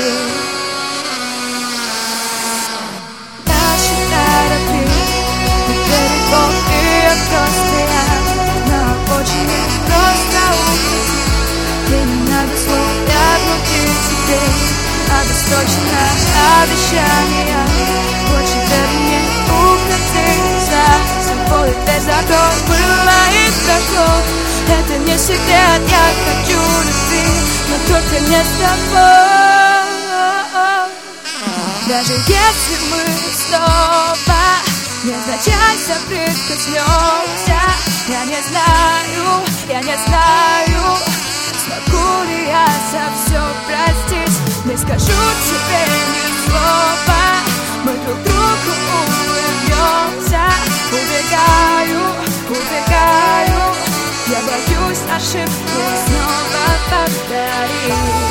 Наши корабли на берегов, и я просто но очень непросто уходить. Мне не надо слов, я внутри теперь обесточено обещания. Больше веры мне уходить за собой. Опять закрой, было и прошло. Это не секрет, я хочу любви, но только не с тобой. Даже если мы снова невзначай соприкоснемся, я не знаю, смогу ли я за все простить. Не скажу тебе ни слова, мы друг другу улыбнемся. Убегаю, я боюсь ошибку снова повторить.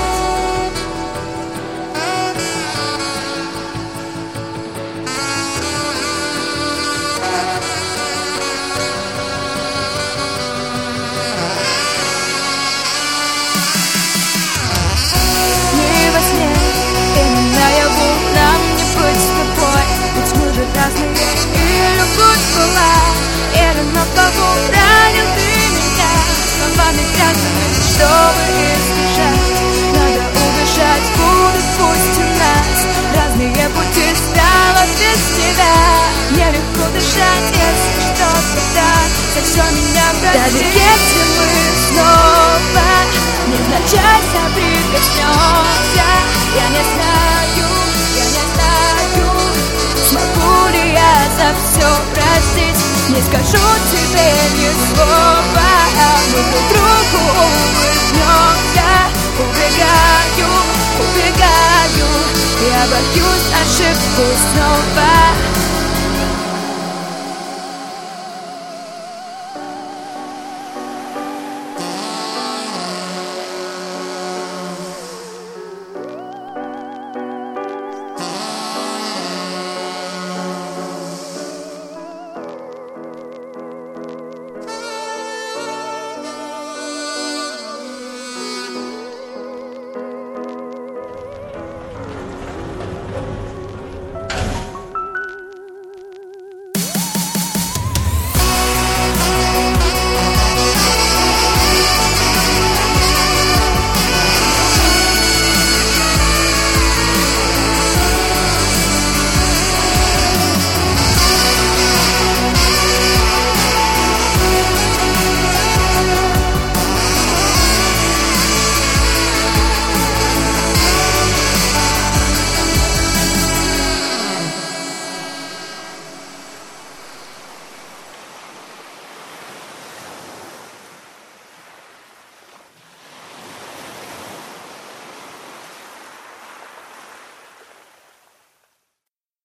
Разные, и любовь была, и на плаву ранил ты меня словами грязными, чтобы избежать. Надо убежать, будут пусть у нас разные пути, стало без тебя. Нелегко дышать, если что-то так, за все меня прости. Даже если мы снова невзначай соприкоснемся, я не знаю, смогу ли я за все простить. Не скажу тебе ни слова, мы друг другу улыбнемся. Убегаю, я боюсь ошибку снова